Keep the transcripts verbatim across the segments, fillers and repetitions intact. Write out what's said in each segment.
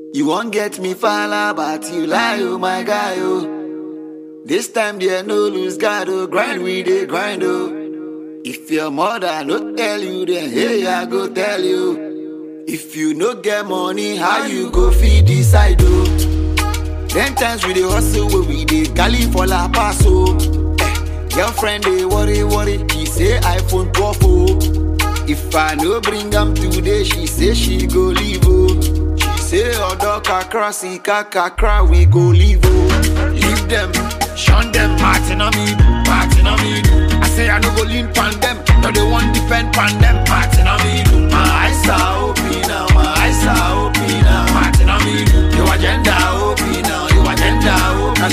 You won't get me fala, but you lie, oh my guy, oh. This time there no lose God, oh. Grind we dey grind, oh. If your mother no tell you, then hey, I go tell you. If you no get money, how you go feed this side, oh? Ten times we dey hustle, where we dey galley for La Paso. Eh, girlfriend dey worry, worry, she say iPhone twelve, oh. If I no bring am today, she say she go leave, oh. She say odo kakra, si kakra, we go leave, oh. Leave them, shun them, Martin on me, Martin on me. I say I no go lean pan them, no they want depend pan them, Martin on me. My eyes are open now, my eyes are open now, Martin on me. Your agenda open now, your agenda open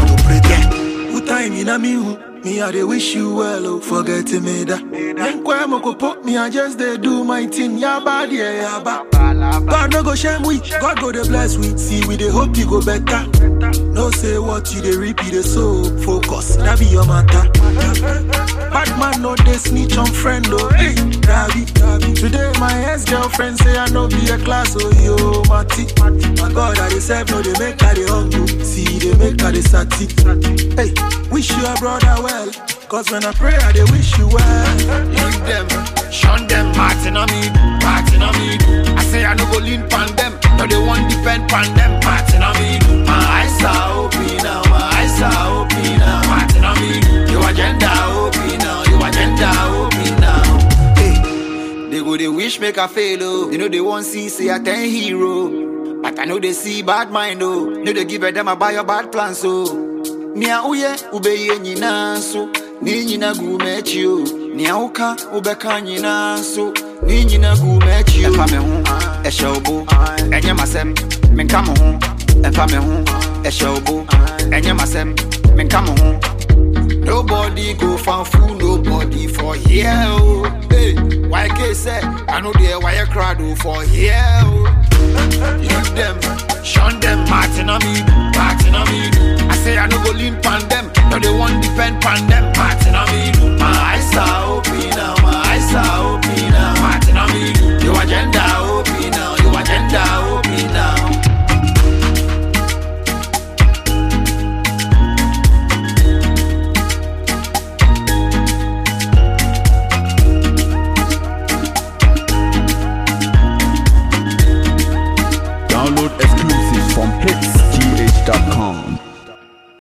now. Who time in a me who? Me I dey wish you well, oh, forget me that. Then kwa moko put me, I just dey do my thing. Ya bad, yeah, ya bad. God no go shame we, God go dey bless we. See we dey hope you go better. No say what you dey reap, you dey sow. Focus, that be your matter. Bad man no dey snitch on friend, oh. Hey, Ravi, today my ex-girlfriend say I no be a class, oh yo, Mati. My God, I dey serve, no dey make her dey humble. See, they make her dey sati. Hey, wish you a brother well, cause when I pray, I dey wish you well. Leave them, shun them, Martin on me, Martin on me. I say I no go lean pan them, no they want depend pan them, Martin on me. My eyes are open now, my eyes are open now, Martin on me. Your agenda open now, your agenda open now. Hey, they go they wish make I fail, oh. You know they want see say I ten hero, but I know they see bad mind, oh. Know they give a them a buy your bad plans, so. Nia uye ubeye nyina so, ni nyina gu mechi o. Nia uka ubeka nyina so, ni nyina gu mechi o. Efa me ho, ehye obo, enye masem, menka mo ho. Efa me ho, ehye obo, enye masem, menka mo ho. Nobody go fan fool, nobody for here, oh. Hey, why K say I know there why you crowd for here, oh. Leave them, shun them, Martin on me, Martin on me. I say I no go lean pan them, no they want depend pan them, Martin on me. My eyes are